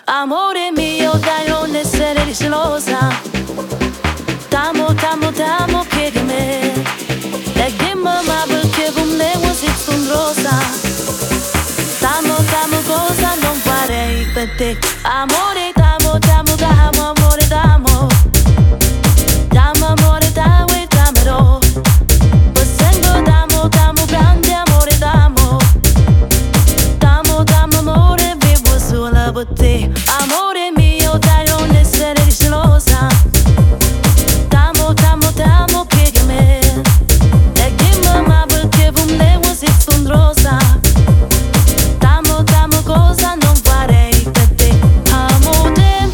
Amore mio, dai, non essere gelosa. T'amo, t'amo, t'amo, chiedimi. E dimmi ma perché con me vuoi sei stondrosa. T'amo, t'amo, cosa non farei per te. Amore, t'amo, t'amo, t'amo, amore, t'amo. T'amo, amore, t'amo e t'amerò. Per sempre t'amo, t'amo, grande amore, t'amo. T'amo, t'amo, amore, vivo solo per te. Amore mio, dai, non essere gelosa. T'amo, t'amo, t'amo, chiedimi. E dimmi ma perché con me vuoi sei stondrosa. T'amo, t'amo, cosa non farei per te. Amo te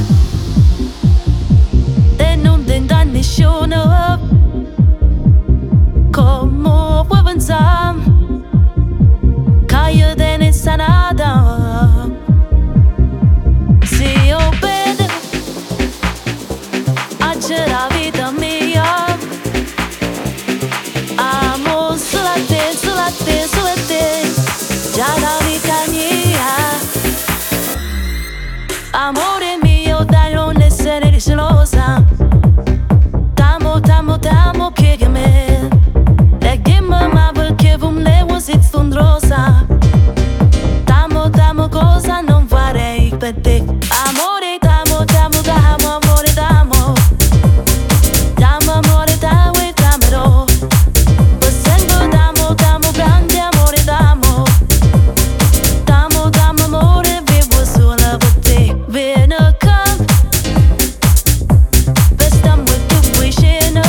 e non tenta nessuno. Come puoi pensare che io te ne sanata? Se io vedo c'è la vita mia. Amo solo a te, solo a te, solo a te. Già la vita mia. Amore mio, dai, non essere gelosa. T'amo, t'amo, t'amo, chiedimi. E dimmi ma perché con me vuoi sei stondrosa. T'amo, t'amo, cosa non farei per te. Amore, t'amo, t'amo, t'amo, amore, t'amo. T'amo, amore, t'amo e t'amerò. Per sempre t'amo, t'amo, grande amore, t'amo. T'amo, t'amo, amore, vivo solo per te. Vieni qua, per starmi tu vicino.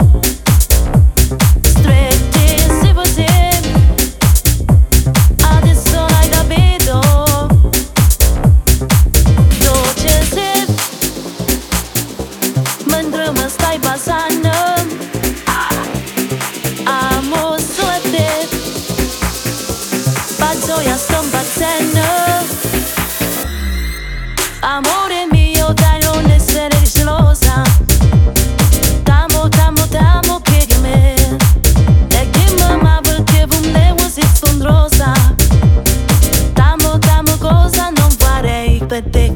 Stretti se potevi, adesso l'hai capito. Dolce se, mentre mi stai passando. Amo solo a te, per gioia sto impazzendo. Amore mio, dai, non essere gelosa. T'amo, t'amo, t'amo, chiedimi. E dimmi ma perché con me vuoi sei stondrosa. T'amo, t'amo, cosa non farei per te.